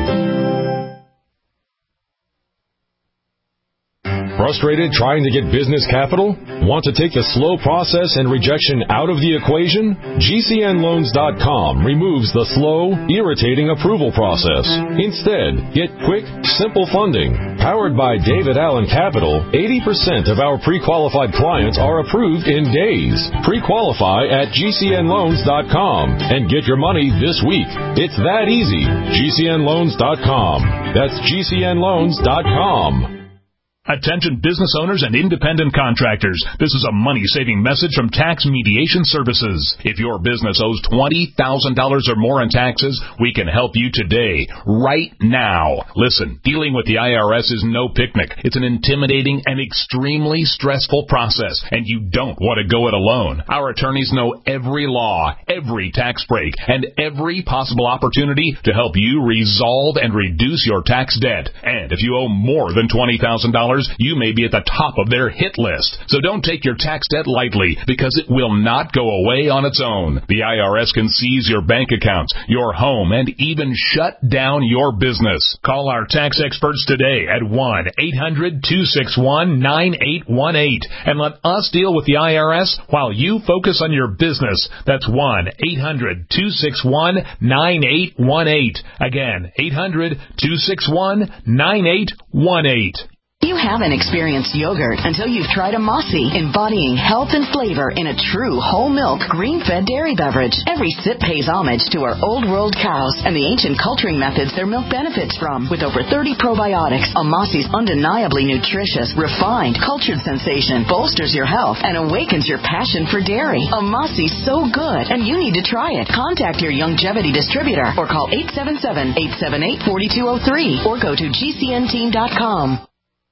Frustrated trying to get business capital? Want to take the slow process and rejection out of the equation? G C N loans dot com removes the slow, irritating approval process. Instead, get quick, simple funding. Powered by David Allen Capital, eighty percent of our pre-qualified clients are approved in days. Pre-qualify at G C N loans dot com and get your money this week. It's that easy. G C N loans dot com. That's G C N loans dot com. Attention business owners and independent contractors. This is a money-saving message from Tax Mediation Services. If your business owes twenty thousand dollars or more in taxes, we can help you today, right now. Listen, dealing with the I R S is no picnic. It's an intimidating and extremely stressful process, and you don't want to go it alone. Our attorneys know every law, every tax break, and every possible opportunity to help you resolve and reduce your tax debt. And if you owe more than twenty thousand dollars, you may be at the top of their hit list. So don't take your tax debt lightly, because it will not go away on its own. The I R S can seize your bank accounts, your home, and even shut down your business. Call our tax experts today at one eight hundred two six one nine eight one eight and let us deal with the I R S while you focus on your business. That's one eight hundred two six one nine eight one eight. Again, eight hundred two six one nine eight one eight. You haven't experienced yogurt until you've tried a Mossy, embodying health and flavor in a true whole milk, green-fed dairy beverage. Every sip pays homage to our old world cows and the ancient culturing methods their milk benefits from. With over thirty probiotics, a Mossy's undeniably nutritious, refined, cultured sensation bolsters your health and awakens your passion for dairy. A Mossy's so good, and you need to try it. Contact your Youngevity distributor or call eight seven seven, eight seven eight, four two zero three or go to G C N team dot com.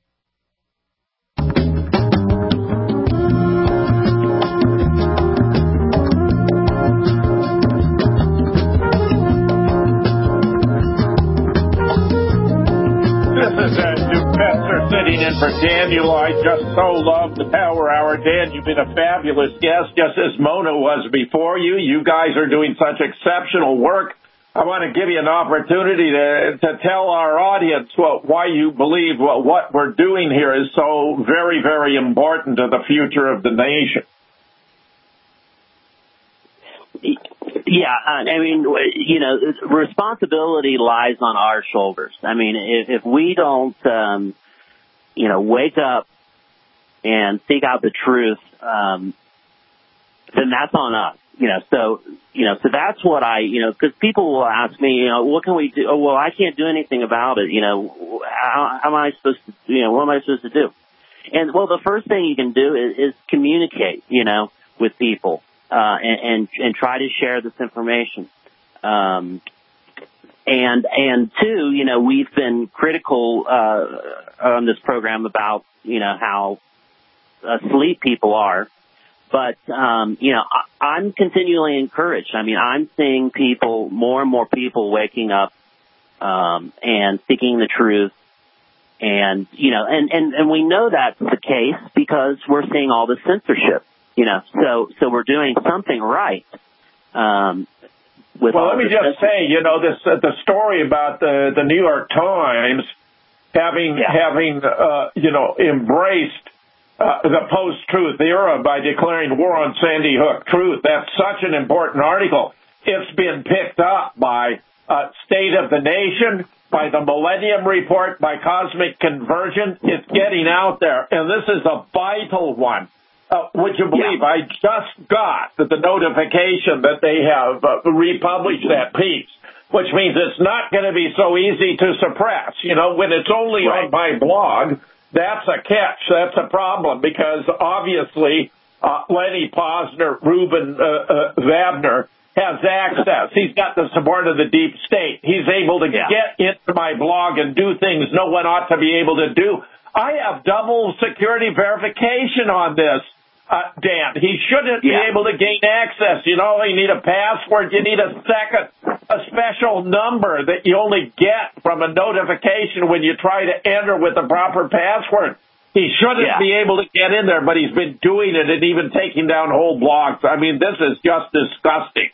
Sitting in for Daniel. I just so love the Power Hour. Dan, you've been a fabulous guest, just as Mona was before you. You guys are doing such exceptional work. I want to give you an opportunity to, to tell our audience what, why you believe what, what we're doing here is so very, very important to the future of the nation. Yeah, I mean, you know, responsibility lies on our shoulders. I mean, if, if we don't, um, you know, wake up and seek out the truth, um, then that's on us. You know, so, you know, so that's what I, you know, because people will ask me, you know, what can we do? Oh, well, I can't do anything about it. You know, how, how am I supposed to, you know, what am I supposed to do? And, well, the first thing you can do is, is communicate, you know, with people, uh, and, and, and try to share this information. Um, And, and two, you know, we've been critical, uh, on this program about, you know, how asleep people are. But, um, you know, I, I'm continually encouraged. I mean, I'm seeing people, more and more people waking up, um, and seeking the truth And, you know, and, and, and we know that's the case because we're seeing all the censorship, you know, so, so we're doing something right. Um, with well, all let me this just say, you know, this, uh, the story about the, the New York Times having, yeah. having, uh, you know, embraced, uh, the post-truth era by declaring war on Sandy Hook. Truth. That's such an important article. It's been picked up by, uh, State of the Nation, by the Millennium Report, by Cosmic Conversion. It's getting out there, and this is a vital one. Uh, would you believe yeah. I just got the notification that they have uh, republished that piece, which means it's not going to be so easy to suppress. You know, when it's only right. on my blog, that's a catch. That's a problem because obviously uh, Lenny Posner, Ruben uh, uh, Wagner, has access. He's got the support of the deep state. He's able to yeah. get into my blog and do things no one ought to be able to do. I have double security verification on this, uh, Dan. He shouldn't yeah. be able to gain access. You know, you need a password. You need a second, a special number that you only get from a notification when you try to enter with the proper password. He shouldn't yeah. be able to get in there, but he's been doing it and even taking down whole blogs. I mean, this is just disgusting.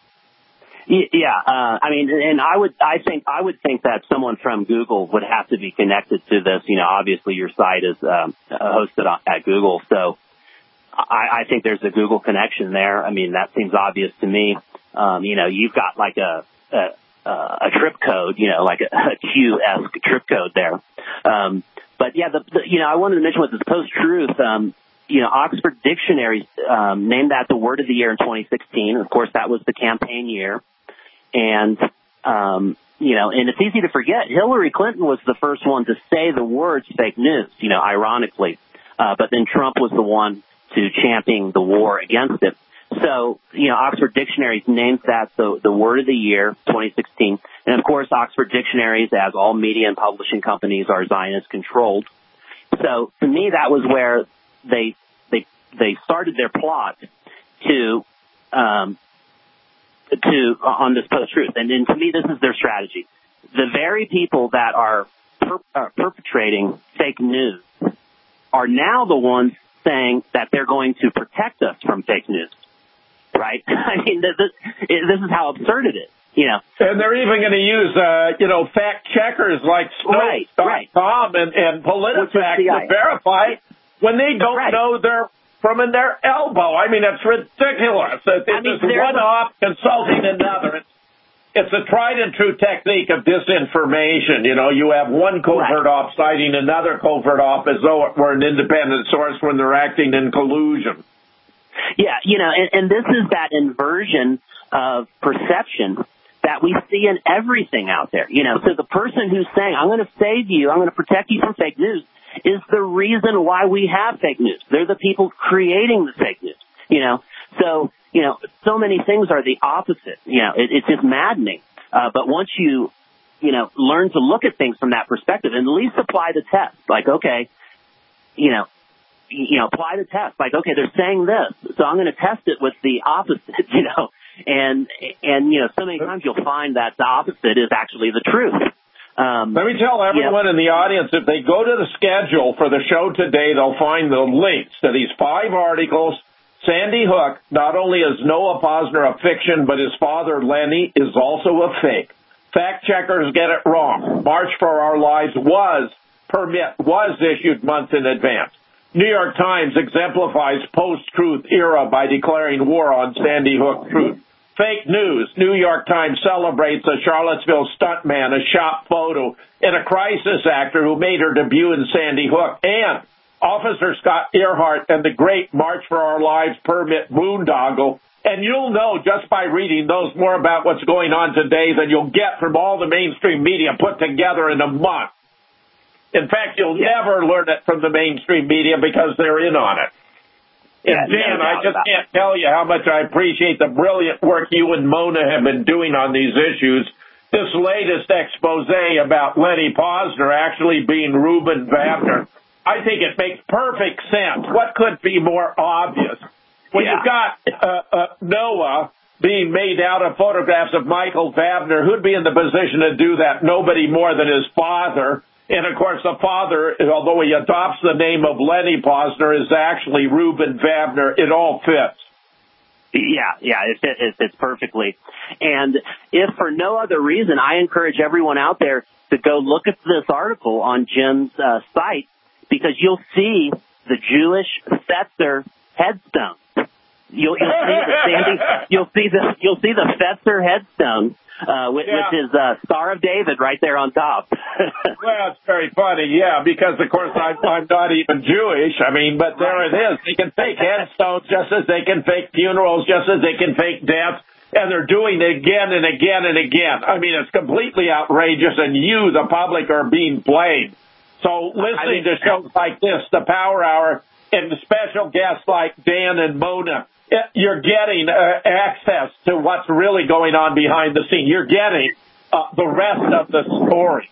Yeah, uh, I mean, and I would, I think, I would think that someone from Google would have to be connected to this. You know, obviously your site is um, hosted at Google, so I, I think there's a Google connection there. I mean, that seems obvious to me. Um, you know, you've got like a a, a trip code, you know, like a, a Q-esque trip code there. Um, but yeah, the, the, you know, I wanted to mention with this post-truth. Um, You know, Oxford Dictionary um, named that the word of the year in twenty sixteen. Of course, that was the campaign year. And, um, you know, and it's easy to forget, Hillary Clinton was the first one to say the words fake news, you know, ironically. Uh, but then Trump was the one to champion the war against it. So, you know, Oxford Dictionary names that the, the word of the year, twenty sixteen. And, of course, Oxford Dictionaries, as all media and publishing companies, are Zionist-controlled. So, to me, that was where they they they started their plot to um, to on this post-truth, and, and to me, this is their strategy. The very people that are, per, are perpetrating fake news are now the ones saying that they're going to protect us from fake news. Right? I mean, this, this is how absurd it is. You know, and they're even going to use, uh, you know, fact checkers like Snopes dot com right, right. and, and PolitiFact to verify when they don't right. know they're from in their elbow. I mean, it's ridiculous. It's I mean, one off consulting another. It's, it's a tried and true technique of disinformation. You know, you have one covert right. op citing another covert op as though it were an independent source when they're acting in collusion. Yeah, you know, and, and this is that inversion of perception that we see in everything out there. You know, so the person who's saying, I'm going to save you, I'm going to protect you from fake news, is the reason why we have fake news. They're the people creating the fake news, you know. So, you know, so many things are the opposite. You know, it, it's just maddening. Uh, but once you, you know, learn to look at things from that perspective and at least apply the test, like, okay, you know, you know, apply the test. Like, okay, they're saying this, so I'm going to test it with the opposite, you know. And, and you know, so many times you'll find that the opposite is actually the truth. Um, Let me tell everyone yeah. in the audience, if they go to the schedule for the show today, they'll find the links to these five articles. Sandy Hook, not only is Noah Posner a fiction, but his father, Lenny, is also a fake. Fact checkers get it wrong. March for Our Lives was, permit, was issued months in advance. New York Times exemplifies post-truth era by declaring war on Sandy Hook truth. Fake news. New York Times celebrates a Charlottesville stuntman, a shop photo, and a crisis actor who made her debut in Sandy Hook. And Officer Scott Earhart and the great March for Our Lives permit boondoggle. And you'll know just by reading those more about what's going on today than you'll get from all the mainstream media put together in a month. In fact, you'll yeah. never learn it from the mainstream media because they're in on it. And yeah, Dan, no I just can't tell you how much I appreciate the brilliant work you and Mona have been doing on these issues. This latest expose about Lenny Posner actually being Ruben Wagner, I think it makes perfect sense. What could be more obvious? When yeah. you've got uh, uh, Noah being made out of photographs of Michael Vabner. Who'd be in the position to do that? Nobody more than his father. And, of course, the father, although he adopts the name of Lenny Posner, is actually Reuben Vabner. It all fits. Yeah, yeah, it, it, it fits perfectly. And if for no other reason, I encourage everyone out there to go look at this article on Jim's uh, site, because you'll see the Jewish Fetzer headstone. You'll, you'll see the Sandy, you'll see the you'll see the Fetzer headstone. Uh, with, yeah. with his uh, Star of David right there on top. Well, it's very funny, yeah, because, of course, I'm, I'm not even Jewish. I mean, but there it is. They can fake headstones just as they can fake funerals, just as they can fake death, and they're doing it again and again and again. I mean, it's completely outrageous, and you, the public, are being blamed. So listening I mean, to shows like this, the Power Hour, and the special guests like Dan and Mona, you're getting uh, access to what's really going on behind the scene. You're getting uh, the rest of the story.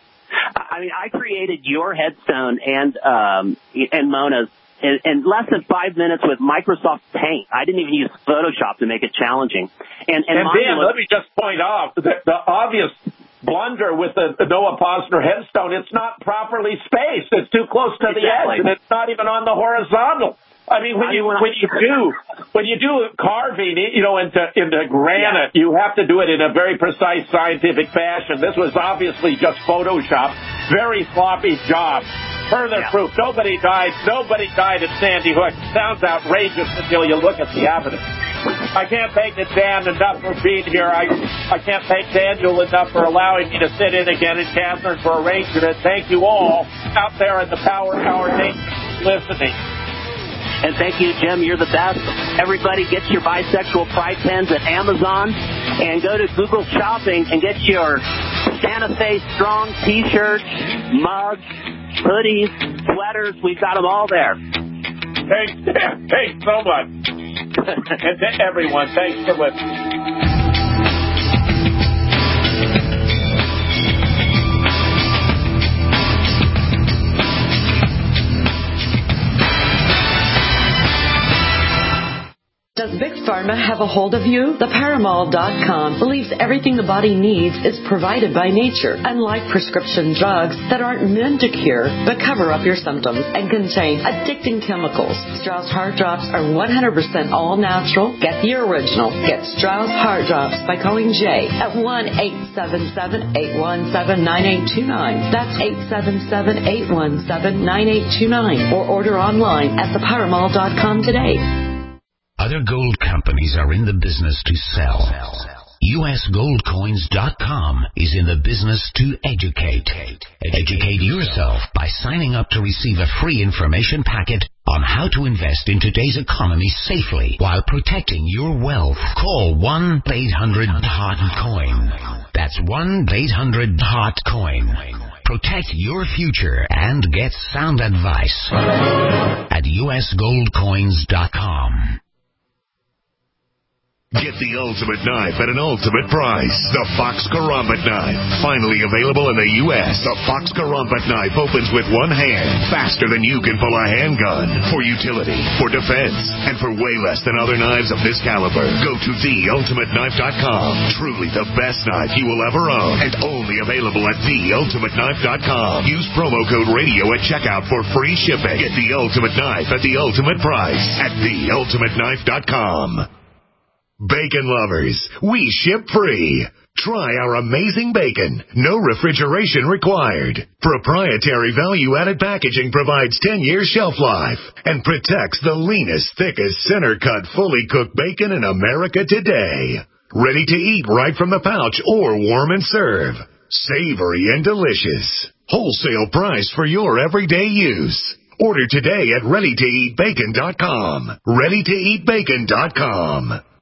I mean, I created your headstone and um, and Mona's in, in less than five minutes with Microsoft Paint. I didn't even use Photoshop to make it challenging. And, and, and Dan, let me just point out that the obvious blunder with the, the Noah Posner headstone, it's not properly spaced. It's too close to exactly. the edge, and it's not even on the horizontal. I mean, when you when you do when you do carving, you know, into into granite, yeah. you have to do it in a very precise scientific fashion. This was obviously just Photoshop. Very sloppy job. Further yeah. proof: nobody died. Nobody died at Sandy Hook. Sounds outrageous until you look at the evidence. I can't thank Dan enough for being here. I I can't thank Daniel enough for allowing me to sit in again, and Catherine for arranging it. Thank you all out there in the Power Hour Nation listening. And thank you, Jim. You're the best. Everybody get your bisexual pride pens at Amazon and go to Google Shopping and get your Santa Fe Strong T-shirts, mugs, hoodies, sweaters. We've got them all there. Thanks, Dan. Thanks so much. And to everyone, thanks for listening. Does Big Pharma have a hold of you? The Paramall dot com believes everything the body needs is provided by nature, unlike prescription drugs that aren't meant to cure but cover up your symptoms and contain addicting chemicals. Strauss Heart Drops are one hundred percent all natural. Get the original. Get Strauss Heart Drops by calling Jay at one eight seven seven, eight one seven, nine eight two nine. That's eight seven seven, eight one seven, nine eight two nine. Or order online at the Paramall dot com today. Other gold companies are in the business to sell. U S gold coins dot com is in the business to educate. Educate yourself by signing up to receive a free information packet on how to invest in today's economy safely while protecting your wealth. Call one eight hundred hot coin. That's one eight hundred hot coin. Protect your future and get sound advice at U S gold coins dot com. Get the ultimate knife at an ultimate price. The Fox Karambit knife. Finally available in the U S The Fox Karambit knife opens with one hand, faster than you can pull a handgun. For utility, for defense, and for way less than other knives of this caliber. Go to the ultimate knife dot com. Truly the best knife you will ever own. And only available at the ultimate knife dot com. Use promo code radio at checkout for free shipping. Get the ultimate knife at the ultimate price at the ultimate knife dot com. Bacon lovers, we ship free. Try our amazing bacon. No refrigeration required. Proprietary value-added packaging provides ten years shelf life and protects the leanest, thickest, center-cut, fully cooked bacon in America today. Ready to eat right from the pouch or warm and serve. Savory and delicious. Wholesale price for your everyday use. Order today at ready to eat bacon dot com. ready to eat bacon dot com.